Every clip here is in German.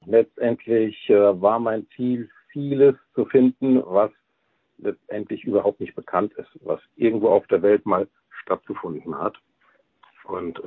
letztendlich war mein Ziel, vieles zu finden, was letztendlich überhaupt nicht bekannt ist, was irgendwo auf der Welt mal stattgefunden hat. Und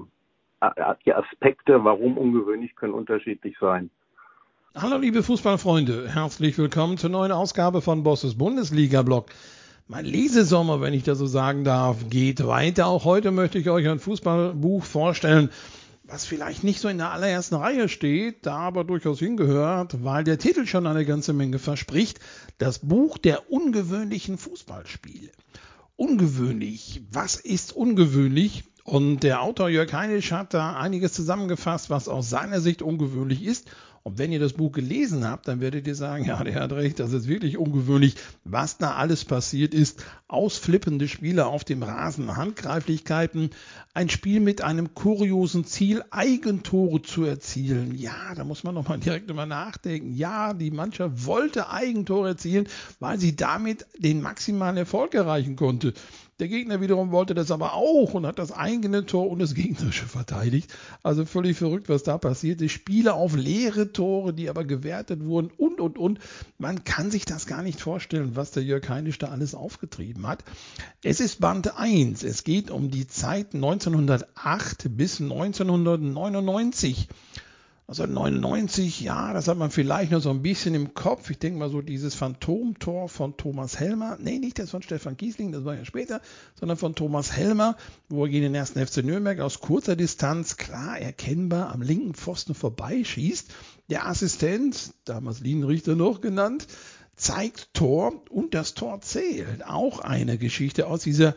die Aspekte, warum ungewöhnlich, können unterschiedlich sein. Hallo liebe Fußballfreunde, herzlich willkommen zur neuen Ausgabe von Bosses Bundesliga-Blog. Mein Lesesommer, wenn ich das so sagen darf, geht weiter. Auch heute möchte ich euch ein Fußballbuch vorstellen, was vielleicht nicht so in der allerersten Reihe steht, da aber durchaus hingehört, weil der Titel schon eine ganze Menge verspricht. Das Buch der ungewöhnlichen Fußballspiele. Ungewöhnlich. Was ist ungewöhnlich? Und der Autor Jörg Heinisch hat da einiges zusammengefasst, was aus seiner Sicht ungewöhnlich ist. Und wenn ihr das Buch gelesen habt, dann werdet ihr sagen, ja, der hat recht, das ist wirklich ungewöhnlich, was da alles passiert ist. Ausflippende Spiele auf dem Rasen, Handgreiflichkeiten, ein Spiel mit einem kuriosen Ziel, Eigentore zu erzielen. Ja, da muss man nochmal direkt drüber nachdenken. Ja, die Mannschaft wollte Eigentore erzielen, weil sie damit den maximalen Erfolg erreichen konnte. Der Gegner wiederum wollte das aber auch und hat das eigene Tor und das gegnerische verteidigt. Also völlig verrückt, was da passiert ist. Spiele auf leere Tore, die aber gewertet wurden und. Man kann sich das gar nicht vorstellen, was der Jörg Heinisch da alles aufgetrieben hat. Es ist Band 1. Es geht um die Zeit 1908 bis 1999. Also 99, ja, das hat man vielleicht noch so ein bisschen im Kopf. Ich denke mal so dieses Phantomtor von Thomas Helmer. Nee, nicht das von Stefan Kiesling, das war ja später, sondern von Thomas Helmer, wo er gegen den 1. FC Nürnberg aus kurzer Distanz, klar erkennbar, am linken Pfosten vorbeischießt. Der Assistent, damals Linienrichter noch genannt, zeigt Tor und das Tor zählt. Auch eine Geschichte aus dieser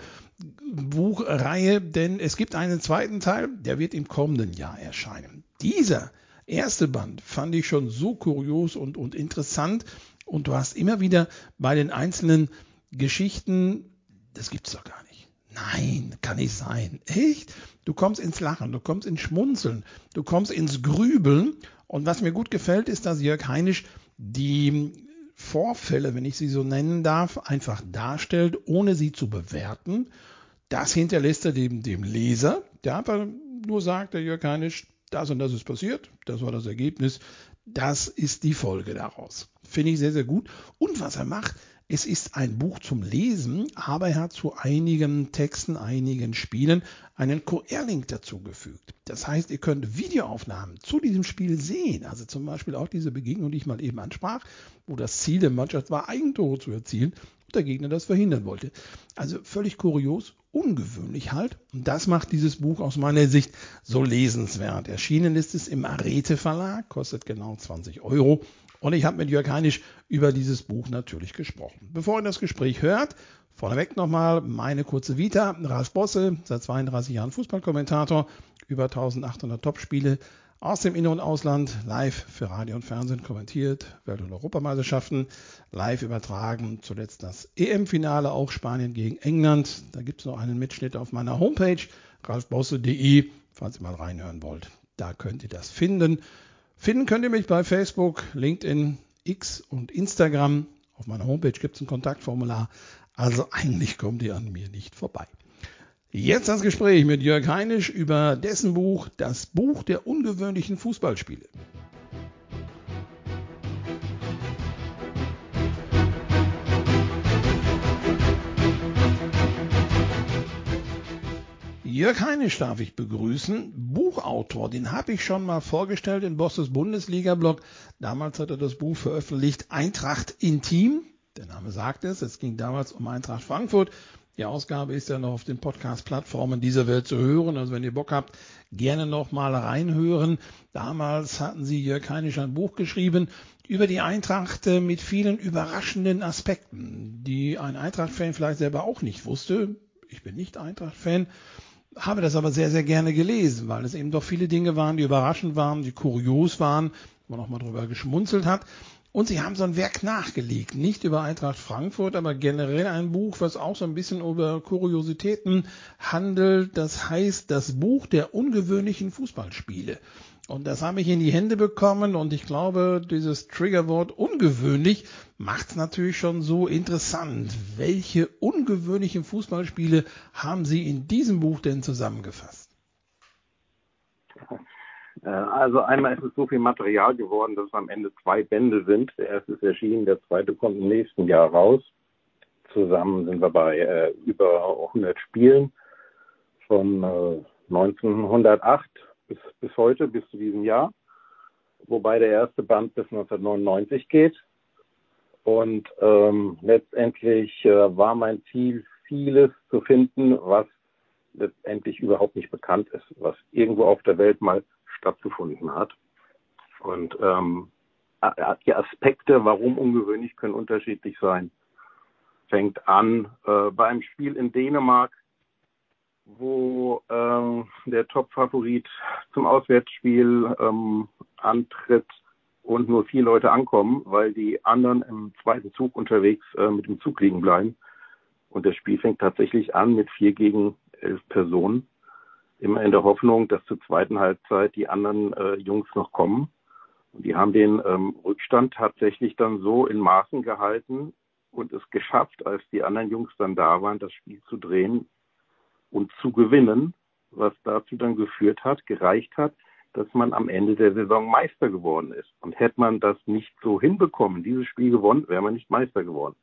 Buchreihe, denn es gibt einen zweiten Teil, der wird im kommenden Jahr erscheinen. Dieser erste Band fand ich schon so kurios und interessant und du hast immer wieder bei den einzelnen Geschichten, das gibt's doch gar nicht. Nein, kann nicht sein. Echt? Du kommst ins Lachen, du kommst ins Schmunzeln, du kommst ins Grübeln und was mir gut gefällt, ist, dass Jörg Heinisch die Vorfälle, wenn ich sie so nennen darf, einfach darstellt, ohne sie zu bewerten. Das hinterlässt er dem Leser, der einfach nur sagt, der Jörg Heinisch, das und das ist passiert, das war das Ergebnis, das ist die Folge daraus. Finde ich sehr, sehr gut. Und was er macht, es ist ein Buch zum Lesen, aber er hat zu einigen Texten, einigen Spielen einen QR-Link dazugefügt. Das heißt, ihr könnt Videoaufnahmen zu diesem Spiel sehen. Also zum Beispiel auch diese Begegnung, die ich mal eben ansprach, wo das Ziel der Mannschaft war, Eigentore zu erzielen und der Gegner das verhindern wollte. Also völlig kurios, ungewöhnlich halt. Und das macht dieses Buch aus meiner Sicht so lesenswert. Erschienen ist es im Arete Verlag, kostet genau 20 €. Und ich habe mit Jörg Heinisch über dieses Buch natürlich gesprochen. Bevor ihr das Gespräch hört, vorneweg nochmal meine kurze Vita. Ralf Bosse, seit 32 Jahren Fußballkommentator, über 1800 Topspiele aus dem In- und Ausland, live für Radio und Fernsehen kommentiert, Welt- und Europameisterschaften, live übertragen, zuletzt das EM-Finale, auch Spanien gegen England. Da gibt es noch einen Mitschnitt auf meiner Homepage, ralfbosse.de, falls ihr mal reinhören wollt. Da könnt ihr das finden. Finden könnt ihr mich bei Facebook, LinkedIn, X und Instagram. Auf meiner Homepage gibt es ein Kontaktformular. Also eigentlich kommt ihr an mir nicht vorbei. Jetzt das Gespräch mit Jörg Heinisch über dessen Buch, das Buch der ungewöhnlichen Fußballspiele. Jörg Heinisch darf ich begrüßen, Buchautor, den habe ich schon mal vorgestellt in Bosses Bundesliga-Blog. Damals hat er das Buch veröffentlicht, Eintracht Intim. Der Name sagt es, es ging damals um Eintracht Frankfurt. Die Ausgabe ist ja noch auf den Podcast-Plattformen dieser Welt zu hören. Also wenn ihr Bock habt, gerne noch mal reinhören. Damals hatten sie Jörg Heinisch ein Buch geschrieben über die Eintracht mit vielen überraschenden Aspekten, die ein Eintracht-Fan vielleicht selber auch nicht wusste. Ich bin nicht Eintracht-Fan. Habe das aber sehr, sehr gerne gelesen, weil es eben doch viele Dinge waren, die überraschend waren, die kurios waren, wo man auch mal drüber geschmunzelt hat. Und sie haben so ein Werk nachgelegt, nicht über Eintracht Frankfurt, aber generell ein Buch, was auch so ein bisschen über Kuriositäten handelt. Das heißt, das Buch der ungewöhnlichen Fußballspiele. Und das habe ich in die Hände bekommen und ich glaube, dieses Triggerwort ungewöhnlich macht es natürlich schon so interessant. Welche ungewöhnlichen Fußballspiele haben Sie in diesem Buch denn zusammengefasst? Also einmal ist es so viel Material geworden, dass es am Ende 2 Bände sind. Der erste ist erschienen, der zweite kommt im nächsten Jahr raus. Zusammen sind wir bei über 100 Spielen von 1908 bis heute, bis zu diesem Jahr. Wobei der erste Band bis 1999 geht. Und letztendlich war mein Ziel, vieles zu finden, was letztendlich überhaupt nicht bekannt ist, was irgendwo auf der Welt mal stattgefunden hat. Und die Aspekte, warum ungewöhnlich, können unterschiedlich sein. Fängt an bei einem Spiel in Dänemark, wo der Top-Favorit zum Auswärtsspiel antritt und nur 4 Leute ankommen, weil die anderen im zweiten Zug unterwegs mit dem Zug liegen bleiben. Und das Spiel fängt tatsächlich an mit 4 gegen 11 Personen. Immer in der Hoffnung, dass zur zweiten Halbzeit die anderen Jungs noch kommen. Und die haben den Rückstand tatsächlich dann so in Maßen gehalten und es geschafft, als die anderen Jungs dann da waren, das Spiel zu drehen und zu gewinnen, was dazu dann gereicht hat, dass man am Ende der Saison Meister geworden ist. Und hätte man das nicht so hinbekommen, dieses Spiel gewonnen, wäre man nicht Meister geworden.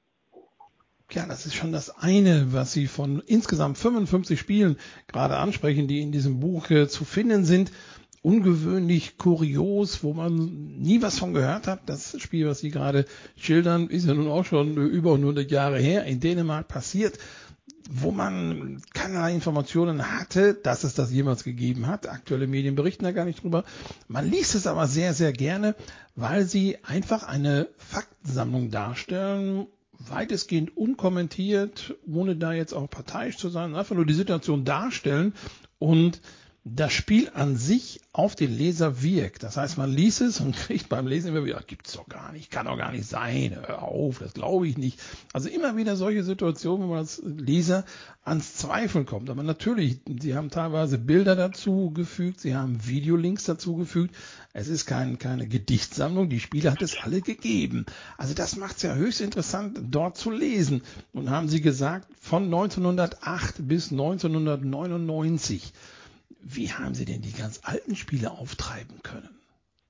Ja, das ist schon das eine, was Sie von insgesamt 55 Spielen gerade ansprechen, die in diesem Buch zu finden sind. Ungewöhnlich kurios, wo man nie was von gehört hat. Das Spiel, was Sie gerade schildern, ist ja nun auch schon über 100 Jahre her in Dänemark passiert, wo man keinerlei Informationen hatte, dass es das jemals gegeben hat. Aktuelle Medien berichten da gar nicht drüber. Man liest es aber sehr, sehr gerne, weil sie einfach eine Faktensammlung darstellen, weitestgehend unkommentiert, ohne da jetzt auch parteiisch zu sein, einfach nur die Situation darstellen und das Spiel an sich auf den Leser wirkt. Das heißt, man liest es und kriegt beim Lesen immer wieder, gibt's doch gar nicht, kann doch gar nicht sein, hör auf, das glaube ich nicht. Also immer wieder solche Situationen, wo man als Leser ans Zweifeln kommt. Aber natürlich, sie haben teilweise Bilder dazu gefügt, sie haben Videolinks dazu gefügt. Es ist keine Gedichtsammlung, die Spiele hat es alle gegeben. Also das macht es ja höchst interessant, dort zu lesen. Und haben sie gesagt, von 1908 bis 1999. Wie haben Sie denn die ganz alten Spiele auftreiben können?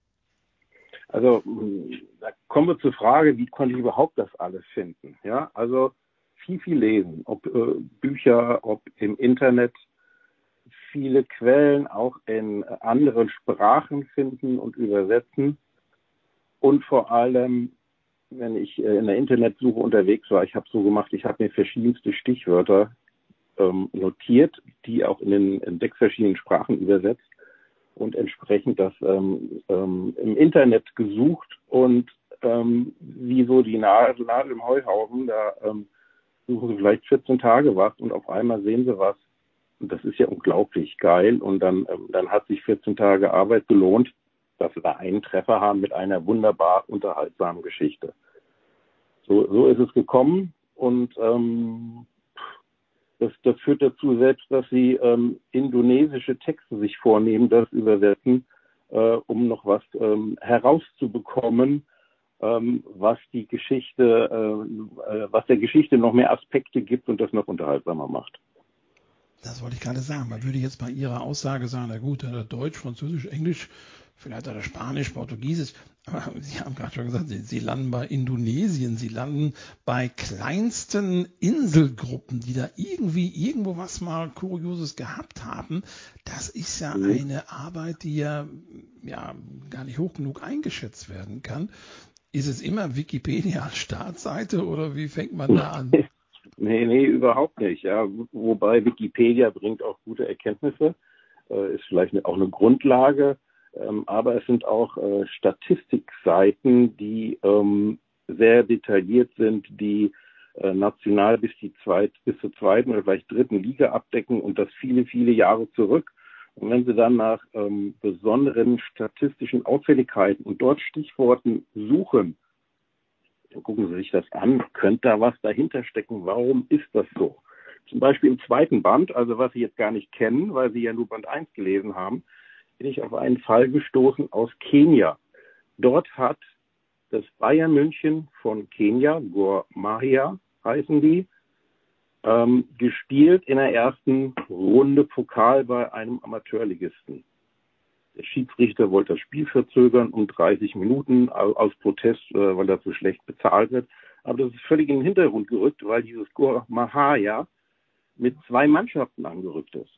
Also da kommen wir zur Frage, wie konnte ich überhaupt das alles finden? Ja, also viel lesen, ob Bücher, ob im Internet, viele Quellen auch in anderen Sprachen finden und übersetzen. Und vor allem, wenn ich in der Internetsuche unterwegs war, ich habe so gemacht, ich habe mir verschiedenste Stichwörter notiert, die auch in 6 verschiedenen Sprachen übersetzt und entsprechend das im Internet gesucht und wie so die Nadel im Heuhaufen, da suchen sie vielleicht 14 Tage was und auf einmal sehen sie was. Und das ist ja unglaublich geil und dann hat sich 14 Tage Arbeit gelohnt, dass wir da einen Treffer haben mit einer wunderbar unterhaltsamen Geschichte. So ist es gekommen und das führt dazu selbst, dass sie indonesische Texte sich vornehmen, das übersetzen, um noch was herauszubekommen, was die Geschichte, was der Geschichte noch mehr Aspekte gibt und das noch unterhaltsamer macht. Das wollte ich gerade sagen. Man würde jetzt bei Ihrer Aussage sagen, na gut, Deutsch, Französisch, Englisch, vielleicht oder Spanisch, Portugiesisch. Aber Sie haben gerade schon gesagt, Sie landen bei Indonesien, Sie landen bei kleinsten Inselgruppen, die da irgendwo was mal Kurioses gehabt haben. Das ist ja eine Arbeit, die ja gar nicht hoch genug eingeschätzt werden kann. Ist es immer Wikipedia als Startseite oder wie fängt man da an? Nee, überhaupt nicht. Ja. Wobei Wikipedia bringt auch gute Erkenntnisse, ist vielleicht auch eine Grundlage, aber es sind auch Statistikseiten, die sehr detailliert sind, die national bis zur zweiten oder vielleicht dritten Liga abdecken und das viele Jahre zurück. Und wenn Sie dann nach besonderen statistischen Auffälligkeiten und dort Stichworten suchen, dann gucken Sie sich das an, könnte da was dahinter stecken, warum ist das so? Zum Beispiel im zweiten Band, also was Sie jetzt gar nicht kennen, weil Sie ja nur Band 1 gelesen haben, bin ich auf einen Fall gestoßen aus Kenia. Dort hat das Bayern München von Kenia, Gor Mahia heißen die, gespielt in der ersten Runde Pokal bei einem Amateurligisten. Der Schiedsrichter wollte das Spiel verzögern um 30 Minuten aus Protest, weil er so schlecht bezahlt wird. Aber das ist völlig in den Hintergrund gerückt, weil dieses Gor Mahia mit 2 Mannschaften angerückt ist.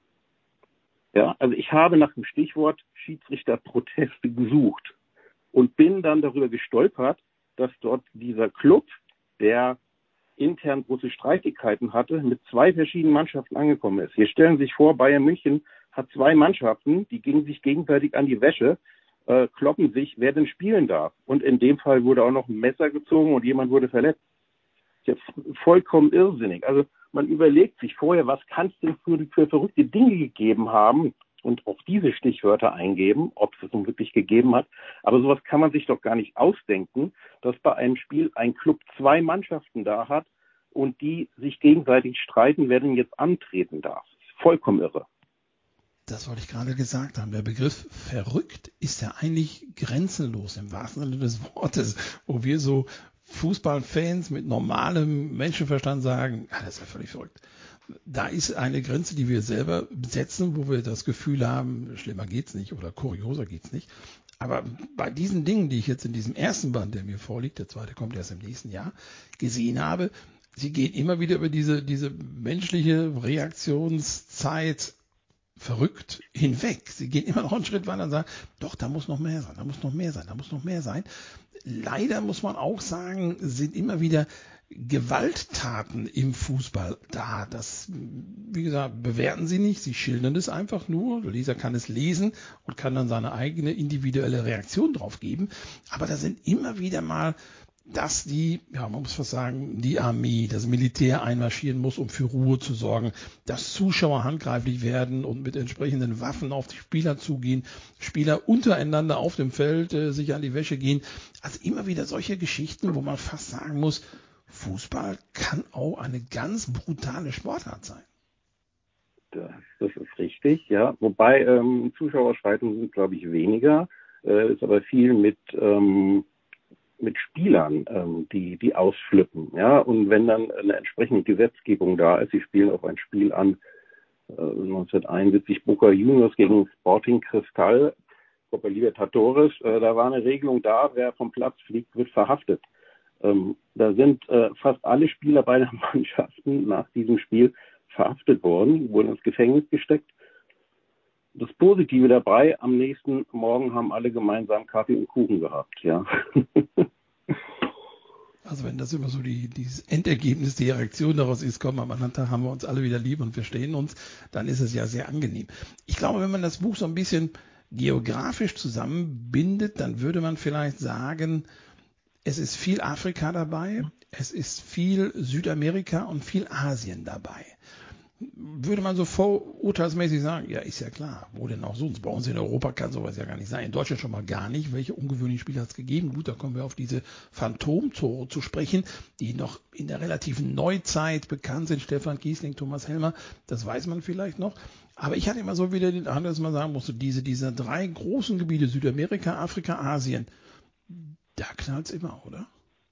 Ja, also ich habe nach dem Stichwort Schiedsrichterproteste gesucht und bin dann darüber gestolpert, dass dort dieser Club, der intern große Streitigkeiten hatte, mit 2 verschiedenen Mannschaften angekommen ist. Hier stellen Sie sich vor, Bayern München hat 2 Mannschaften, die gingen sich gegenseitig an die Wäsche, kloppen sich, wer denn spielen darf. Und in dem Fall wurde auch noch ein Messer gezogen und jemand wurde verletzt. Das ist vollkommen irrsinnig. Also man überlegt sich vorher, was kann es denn für verrückte Dinge gegeben haben und auch diese Stichwörter eingeben, ob es nun wirklich gegeben hat. Aber sowas kann man sich doch gar nicht ausdenken, dass bei einem Spiel ein Club 2 Mannschaften da hat und die sich gegenseitig streiten, wer denn jetzt antreten darf. Das ist vollkommen irre. Das wollte ich gerade gesagt haben. Der Begriff verrückt ist ja eigentlich grenzenlos im wahrsten Sinne des Wortes, wo wir so Fußballfans mit normalem Menschenverstand sagen, das ist ja völlig verrückt. Da ist eine Grenze, die wir selber setzen, wo wir das Gefühl haben, schlimmer geht's nicht oder kurioser geht's nicht. Aber bei diesen Dingen, die ich jetzt in diesem ersten Band, der mir vorliegt, der zweite kommt erst im nächsten Jahr, gesehen habe, sie gehen immer wieder über diese menschliche Reaktionszeit verrückt hinweg. Sie gehen immer noch einen Schritt weiter und sagen, doch, da muss noch mehr sein, da muss noch mehr sein, da muss noch mehr sein. Leider muss man auch sagen, sind immer wieder Gewalttaten im Fußball da. Das, wie gesagt, bewerten sie nicht, sie schildern es einfach nur. Der Leser kann es lesen und kann dann seine eigene individuelle Reaktion drauf geben. Aber da sind immer wieder mal, dass man muss fast sagen, die Armee, das Militär einmarschieren muss, um für Ruhe zu sorgen, dass Zuschauer handgreiflich werden und mit entsprechenden Waffen auf die Spieler zugehen, Spieler untereinander auf dem Feld sich an die Wäsche gehen. Also immer wieder solche Geschichten, wo man fast sagen muss, Fußball kann auch eine ganz brutale Sportart sein. Das ist richtig, ja. Wobei Zuschauerschreitungen sind, glaube ich, weniger. Ist aber viel mit Spielern, die ausflippen. Ja? Und wenn dann eine entsprechende Gesetzgebung da ist, sie spielen auf ein Spiel an, 1971 Boca Juniors gegen Sporting Cristal, Copa Libertadores, da war eine Regelung da, wer vom Platz fliegt, wird verhaftet. Da sind fast alle Spieler beider Mannschaften nach diesem Spiel verhaftet worden, wurden ins Gefängnis gesteckt. Das Positive dabei, am nächsten Morgen haben alle gemeinsam Kaffee und Kuchen gehabt, ja. Also wenn das immer so dieses Endergebnis, die Reaktion daraus ist, komm, am anderen Tag haben wir uns alle wieder lieb und verstehen uns, dann ist es ja sehr angenehm. Ich glaube, wenn man das Buch so ein bisschen geografisch zusammenbindet, dann würde man vielleicht sagen, es ist viel Afrika dabei, es ist viel Südamerika und viel Asien dabei. Würde man so vorurteilsmäßig sagen, ja, ist ja klar, wo denn auch sonst? Bei uns in Europa kann sowas ja gar nicht sein. In Deutschland schon mal gar nicht. Welche ungewöhnlichen Spiele hat es gegeben? Gut, da kommen wir auf diese Phantomtore zu sprechen, die noch in der relativen Neuzeit bekannt sind. Stefan Kiesling, Thomas Helmer, das weiß man vielleicht noch. Aber ich hatte immer so wieder den Eindruck, dass man sagen musste, diese 3 großen Gebiete, Südamerika, Afrika, Asien, da knallt es immer, oder?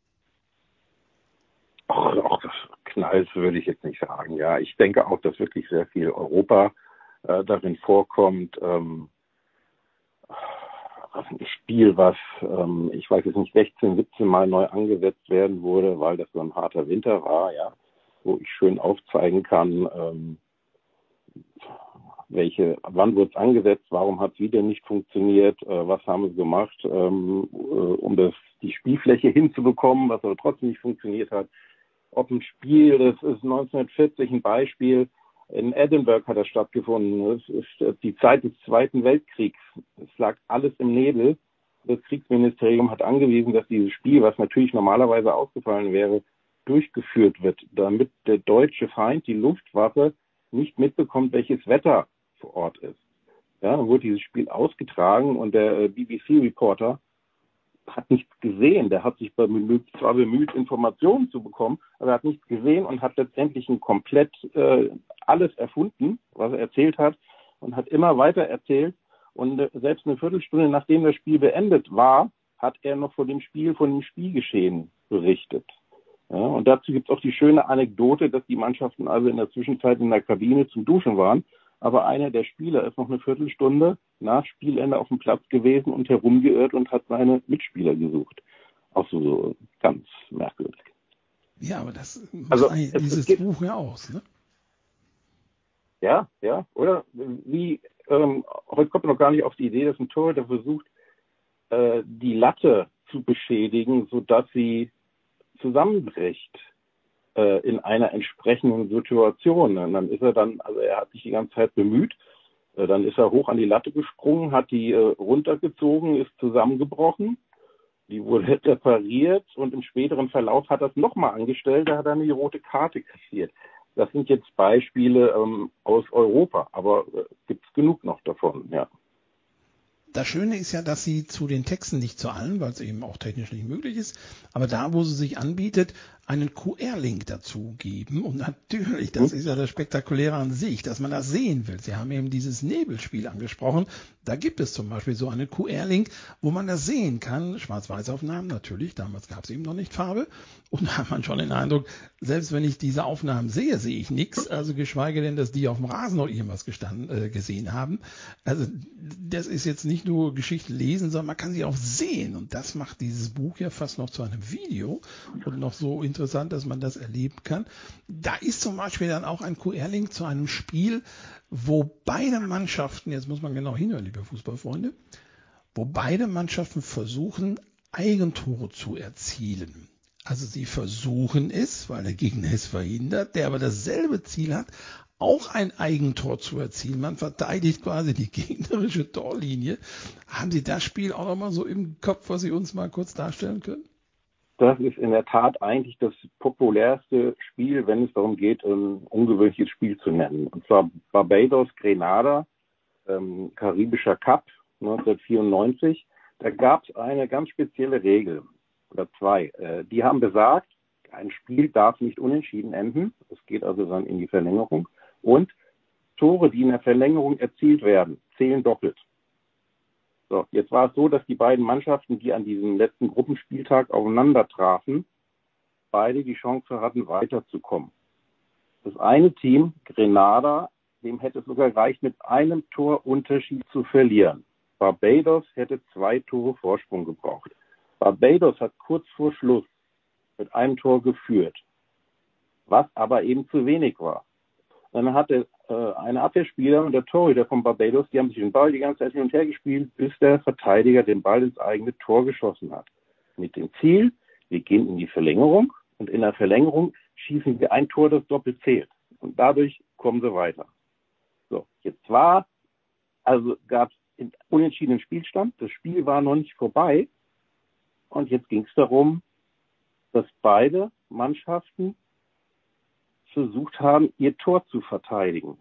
Auch das knallt, würde ich jetzt nicht sagen. Ja, ich denke auch, dass wirklich sehr viel Europa darin vorkommt. Ein Spiel, was, ich weiß jetzt nicht, 16, 17 Mal neu angesetzt werden wurde, weil das so ein harter Winter war, ja, wo ich schön aufzeigen kann, wann wurde es angesetzt, warum hat es wieder nicht funktioniert, was haben sie gemacht, um die Spielfläche hinzubekommen, was aber trotzdem nicht funktioniert hat. Ob ein Spiel, das ist 1940 ein Beispiel, in Edinburgh hat das stattgefunden. Das ist die Zeit des Zweiten Weltkriegs. Es lag alles im Nebel. Das Kriegsministerium hat angewiesen, dass dieses Spiel, was natürlich normalerweise ausgefallen wäre, durchgeführt wird, damit der deutsche Feind, die Luftwaffe, nicht mitbekommt, welches Wetter vor Ort ist. Ja, dann wurde dieses Spiel ausgetragen und der BBC-Reporter hat nichts gesehen. Der hat sich zwar bemüht, Informationen zu bekommen, aber er hat nichts gesehen und hat letztendlich komplett alles erfunden, was er erzählt hat, und hat immer weiter erzählt. Und selbst eine Viertelstunde nachdem das Spiel beendet war, hat er noch von dem Spielgeschehen berichtet. Ja, und dazu gibt es auch die schöne Anekdote, dass die Mannschaften also in der Zwischenzeit in der Kabine zum Duschen waren, aber einer der Spieler ist noch eine Viertelstunde nach Spielende auf dem Platz gewesen und herumgeirrt und hat seine Mitspieler gesucht. Auch so ganz merkwürdig. Ja, aber das macht eigentlich dieses Buch ja aus, ne? Ja, oder? Heute kommt man noch gar nicht auf die Idee, dass ein Torhüter versucht, die Latte zu beschädigen, sodass sie zusammenbricht in einer entsprechenden Situation. Und dann ist er er hat sich die ganze Zeit bemüht, dann ist er hoch an die Latte gesprungen, hat die runtergezogen, ist zusammengebrochen, die wurde repariert und im späteren Verlauf hat er es nochmal angestellt, da hat er eine rote Karte kassiert. Das sind jetzt Beispiele aus Europa, aber gibt es genug noch davon, ja. Das Schöne ist ja, dass sie zu den Texten, nicht zu allen, weil es eben auch technisch nicht möglich ist, aber da, wo sie sich anbietet, einen QR-Link dazu geben. Und natürlich, das ist ja das Spektakuläre an sich, dass man das sehen will. Sie haben eben dieses Nebelspiel angesprochen. Da gibt es zum Beispiel so einen QR-Link, wo man das sehen kann. Schwarz-Weiß-Aufnahmen natürlich, damals gab es eben noch nicht Farbe. Und da hat man schon den Eindruck, selbst wenn ich diese Aufnahmen sehe, sehe ich nichts. Also geschweige denn, dass die auf dem Rasen noch irgendwas gesehen haben. Also das ist jetzt nicht nur Geschichten lesen, sondern man kann sie auch sehen. Und das macht dieses Buch ja fast noch zu einem Video und noch so interessant, dass man das erleben kann. Da ist zum Beispiel dann auch ein QR-Link zu einem Spiel, wo beide Mannschaften, jetzt muss man genau hinhören, liebe Fußballfreunde, wo beide Mannschaften versuchen, Eigentore zu erzielen. Also sie versuchen es, weil der Gegner es verhindert, der aber dasselbe Ziel hat, auch ein Eigentor zu erzielen. Man verteidigt quasi die gegnerische Torlinie. Haben Sie das Spiel auch noch mal so im Kopf, was Sie uns mal kurz darstellen können? Das ist in der Tat eigentlich das populärste Spiel, wenn es darum geht, ein ungewöhnliches Spiel zu nennen. Und zwar Barbados-Grenada, Karibischer Cup 1994. Da gab es eine ganz spezielle Regel oder zwei. Die haben besagt, ein Spiel darf nicht unentschieden enden. Es geht also dann in die Verlängerung. Und Tore, die in der Verlängerung erzielt werden, zählen doppelt. So, jetzt war es so, dass die beiden Mannschaften, die an diesem letzten Gruppenspieltag aufeinander trafen, beide die Chance hatten, weiterzukommen. Das eine Team, Grenada, dem hätte es sogar gereicht, mit einem Torunterschied zu verlieren. Barbados hätte 2 Tore Vorsprung gebraucht. Barbados hat kurz vor Schluss mit einem Tor geführt, was aber eben zu wenig war. Dann hatte eine Abwehrspieler und der Torhüter von Barbados, die haben sich den Ball die ganze Zeit hin und her gespielt, bis der Verteidiger den Ball ins eigene Tor geschossen hat. Mit dem Ziel, wir gehen in die Verlängerung und in der Verlängerung schießen wir ein Tor, das doppelt zählt. Und dadurch kommen sie weiter. So, gab es einen unentschiedenen Spielstand. Das Spiel war noch nicht vorbei. Und jetzt ging es darum, dass beide Mannschaften versucht haben, ihr Tor zu verteidigen.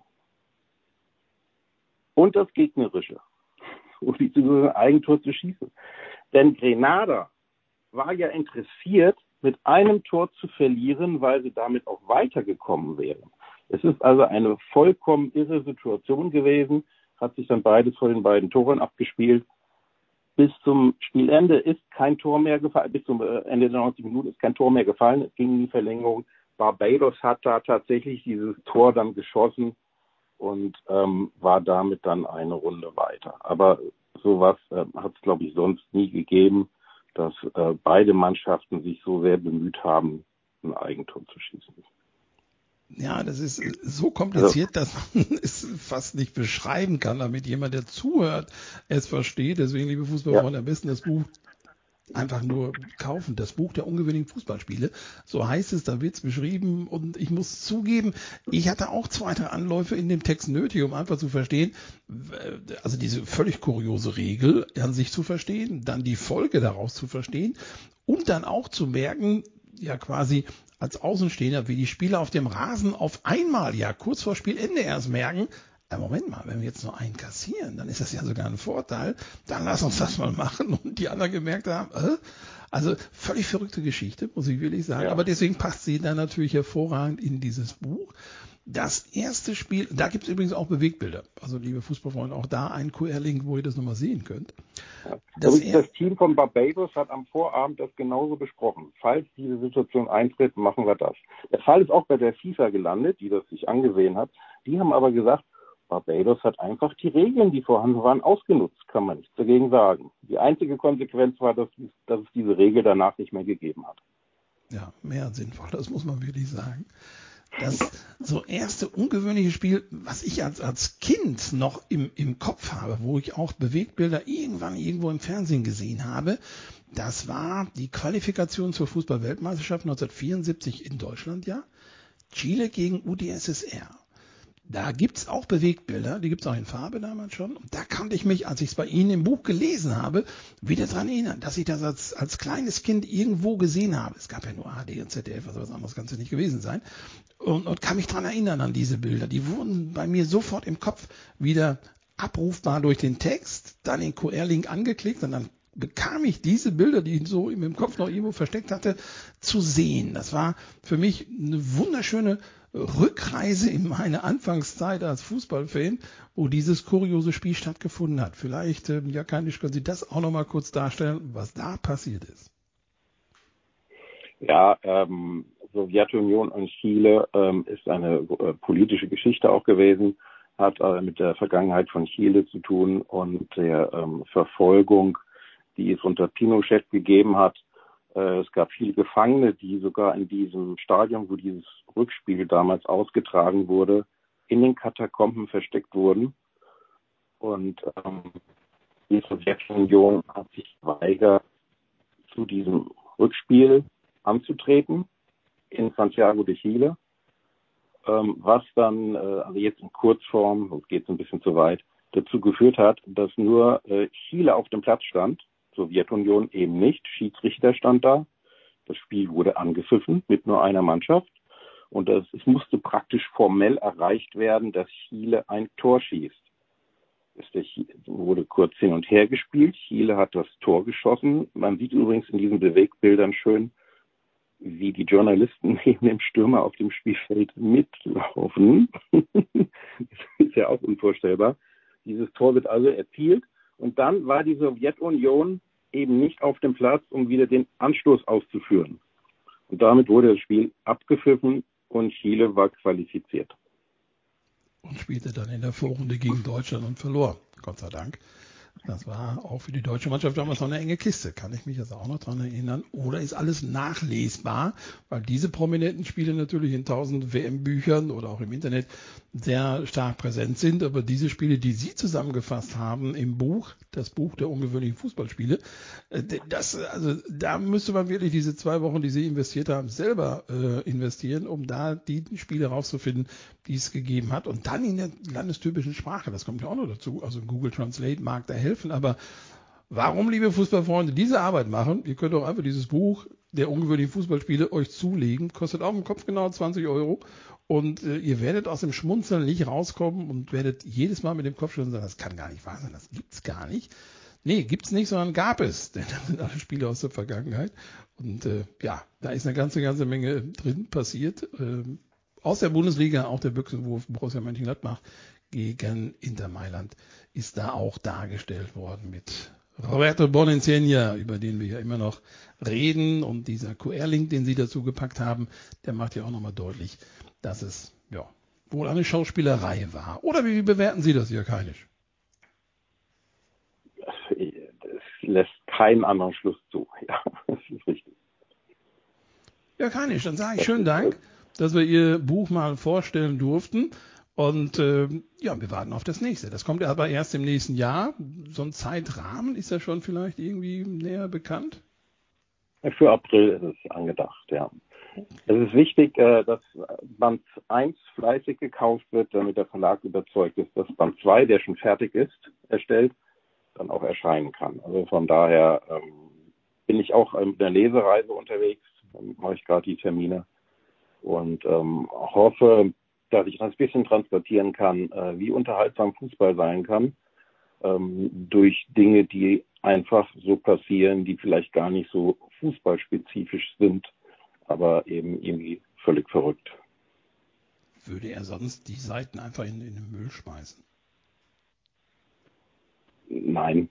Und das gegnerische, um ein Eigentor zu schießen. Denn Grenada war ja interessiert, mit einem Tor zu verlieren, weil sie damit auch weitergekommen wären. Es ist also eine vollkommen irre Situation gewesen, hat sich dann beides vor den beiden Toren abgespielt. Bis zum Spielende ist kein Tor mehr gefallen, bis zum Ende der 90 Minuten ist kein Tor mehr gefallen, es ging in die Verlängerung. Barbados hat da tatsächlich dieses Tor dann geschossen und war damit dann eine Runde weiter. Aber sowas hat es, glaube ich, sonst nie gegeben, dass beide Mannschaften sich so sehr bemüht haben, ein Eigentor zu schießen. Ja, das ist so kompliziert, dass man es fast nicht beschreiben kann, damit jemand, der zuhört, es versteht. Deswegen, liebe Fußballfreunde, am besten das Buch einfach nur kaufen. Das Buch der ungewöhnlichen Fußballspiele. So heißt es, da wird es beschrieben. Und ich muss zugeben, ich hatte auch 2, 3 Anläufe in dem Text nötig, um einfach zu verstehen, also diese völlig kuriose Regel an sich zu verstehen, dann die Folge daraus zu verstehen und dann auch zu merken, ja quasi als Außenstehender, wie die Spieler auf dem Rasen auf einmal, ja kurz vor Spielende erst merken, Moment mal, wenn wir jetzt nur einen kassieren, dann ist das ja sogar ein Vorteil, dann lass uns das mal machen. Und die anderen gemerkt haben, also völlig verrückte Geschichte, muss ich wirklich sagen. Ja. Aber deswegen passt sie dann natürlich hervorragend in dieses Buch. Das erste Spiel, da gibt es übrigens auch Bewegtbilder. Also liebe Fußballfreunde, auch da ein QR-Link, wo ihr das nochmal sehen könnt. Ja. Das Team von Barbados hat am Vorabend das genauso besprochen. Falls diese Situation eintritt, machen wir das. Der Fall ist auch bei der FIFA gelandet, die das sich angesehen hat. Die haben aber gesagt, Barbados hat einfach die Regeln, die vorhanden waren, ausgenutzt, kann man nichts dagegen sagen. Die einzige Konsequenz war, dass es diese Regel danach nicht mehr gegeben hat. Ja, mehr als sinnvoll, das muss man wirklich sagen. Das so erste ungewöhnliche Spiel, was ich als Kind noch im Kopf habe, wo ich auch Bewegtbilder irgendwo im Fernsehen gesehen habe, das war die Qualifikation zur Fußball-Weltmeisterschaft 1974 in Deutschland, ja. Chile gegen UdSSR. Da gibt's auch Bewegtbilder, die gibt's auch in Farbe damals schon. Und da konnte ich mich, als ich es bei Ihnen im Buch gelesen habe, wieder dran erinnern, dass ich das als kleines Kind irgendwo gesehen habe. Es gab ja nur ARD und ZDF, also was anderes kann es ja nicht gewesen sein. Und kann mich dran erinnern an diese Bilder. Die wurden bei mir sofort im Kopf wieder abrufbar durch den Text, dann den QR-Link angeklickt und dann bekam ich diese Bilder, die ich so im Kopf noch irgendwo versteckt hatte, zu sehen. Das war für mich eine wunderschöne Rückreise in meine Anfangszeit als Fußballfan, wo dieses kuriose Spiel stattgefunden hat. Vielleicht, Jakanisch, können Sie das auch noch mal kurz darstellen, was da passiert ist? Ja, Sowjetunion und Chile ist eine politische Geschichte auch gewesen, hat mit der Vergangenheit von Chile zu tun und der Verfolgung, die es unter Pinochet gegeben hat. Es gab viele Gefangene, die sogar in diesem Stadion, wo dieses Rückspiel damals ausgetragen wurde, in den Katakomben versteckt wurden. Und die Sowjetunion hat sich geweigert, zu diesem Rückspiel anzutreten in Santiago de Chile, was dann, also jetzt in Kurzform, sonst geht es ein bisschen zu weit, dazu geführt hat, dass nur Chile auf dem Platz stand, Sowjetunion eben nicht, Schiedsrichter stand da, das Spiel wurde angepfiffen mit nur einer Mannschaft und es musste praktisch formell erreicht werden, dass Chile ein Tor schießt. Es wurde kurz hin und her gespielt, Chile hat das Tor geschossen, man sieht übrigens in diesen Bewegbildern schön, wie die Journalisten neben dem Stürmer auf dem Spielfeld mitlaufen. Das ist ja auch unvorstellbar. Dieses Tor wird also erzielt und dann war die Sowjetunion eben nicht auf dem Platz, um wieder den Anstoß auszuführen. Und damit wurde das Spiel abgepfiffen und Chile war qualifiziert. Und spielte dann in der Vorrunde gegen Deutschland und verlor, Gott sei Dank. Das war auch für die deutsche Mannschaft damals noch eine enge Kiste, kann ich mich jetzt auch noch dran erinnern. Oder ist alles nachlesbar, weil diese prominenten Spiele natürlich in 1000 WM-Büchern oder auch im Internet sehr stark präsent sind. Aber diese Spiele, die Sie zusammengefasst haben im Buch, das Buch der ungewöhnlichen Fußballspiele, also da müsste man wirklich diese 2 Wochen, die Sie investiert haben, selber investieren, um da die Spiele rauszufinden, die es gegeben hat. Und dann in der landestypischen Sprache, das kommt ja auch noch dazu. Also Google Translate mag da helfen, aber warum, liebe Fußballfreunde, diese Arbeit machen? Ihr könnt auch einfach dieses Buch der ungewöhnlichen Fußballspiele euch zulegen. Kostet auch im Kopf genau 20 € und ihr werdet aus dem Schmunzeln nicht rauskommen und werdet jedes Mal mit dem Kopf schütteln sagen, das kann gar nicht wahr sein, das gibt's gar nicht. Nee, gibt's nicht, sondern gab es, denn das sind alle Spiele aus der Vergangenheit und ja, da ist eine ganze Menge drin passiert. Aus der Bundesliga, auch der Büchsenwurf Borussia Mönchengladbach gegen Inter Mailand ist da auch dargestellt worden mit Roberto Boninzegna, über den wir ja immer noch reden. Und dieser QR-Link, den Sie dazu gepackt haben, der macht ja auch nochmal deutlich, dass es ja wohl eine Schauspielerei war. Oder wie bewerten Sie das, Jörg Heinisch? Es lässt keinen anderen Schluss zu. Ja, das ist richtig. Jörg Heinisch, dann sage ich schönen Dank, dass wir Ihr Buch mal vorstellen durften. Und ja, wir warten auf das nächste. Das kommt aber erst im nächsten Jahr. So ein Zeitrahmen ist ja schon vielleicht irgendwie näher bekannt? Für April ist es angedacht, ja. Es ist wichtig, dass Band 1 fleißig gekauft wird, damit der Verlag überzeugt ist, dass Band 2, der schon fertig ist, erstellt, dann auch erscheinen kann. Also von daher bin ich auch mit einer Lesereise unterwegs, mache ich gerade die Termine und hoffe, dass ich das ein bisschen transportieren kann, wie unterhaltsam Fußball sein kann, durch Dinge, die einfach so passieren, die vielleicht gar nicht so fußballspezifisch sind, aber eben irgendwie völlig verrückt. Würde er sonst die Seiten einfach in den Müll schmeißen? Nein,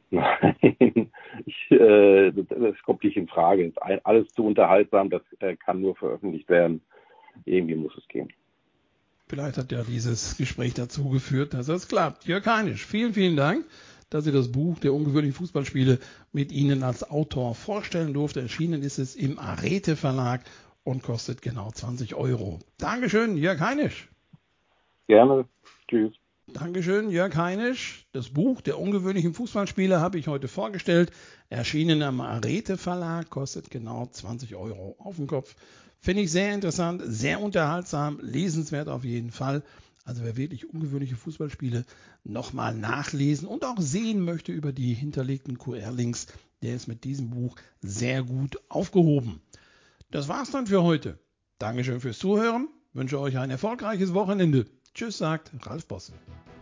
das kommt nicht in Frage. Alles zu unterhaltsam, das kann nur veröffentlicht werden. Irgendwie muss es gehen. Vielleicht hat ja dieses Gespräch dazu geführt, dass das klappt. Jörg Heinisch, vielen, vielen Dank, dass ich das Buch der ungewöhnlichen Fußballspiele mit Ihnen als Autor vorstellen durfte. Erschienen ist es im Arete Verlag und kostet genau 20 €. Dankeschön, Jörg Heinisch. Gerne. Tschüss. Dankeschön, Jörg Heinisch. Das Buch der ungewöhnlichen Fußballspiele habe ich heute vorgestellt. Erschienen am Arete Verlag, kostet genau 20 € auf den Kopf. Finde ich sehr interessant, sehr unterhaltsam, lesenswert auf jeden Fall. Also wer wirklich ungewöhnliche Fußballspiele nochmal nachlesen und auch sehen möchte über die hinterlegten QR-Links, der ist mit diesem Buch sehr gut aufgehoben. Das war's dann für heute. Dankeschön fürs Zuhören. Wünsche euch ein erfolgreiches Wochenende. Tschüss, sagt Ralf Bosse.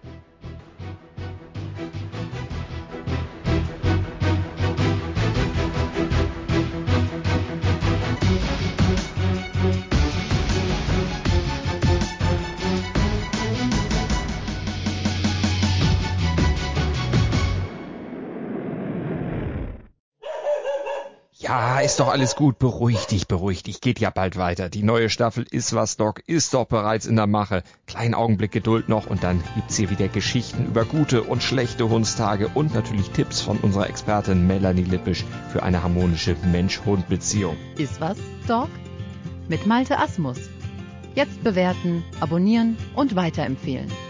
Ja, ist doch alles gut. Beruhig dich. Geht ja bald weiter. Die neue Staffel Iswas Dog ist doch bereits in der Mache. Kleinen Augenblick Geduld noch und dann gibt's hier wieder Geschichten über gute und schlechte Hundstage und natürlich Tipps von unserer Expertin Melanie Lippisch für eine harmonische Mensch-Hund-Beziehung. Iswas Dog? Mit Malte Asmus. Jetzt bewerten, abonnieren und weiterempfehlen.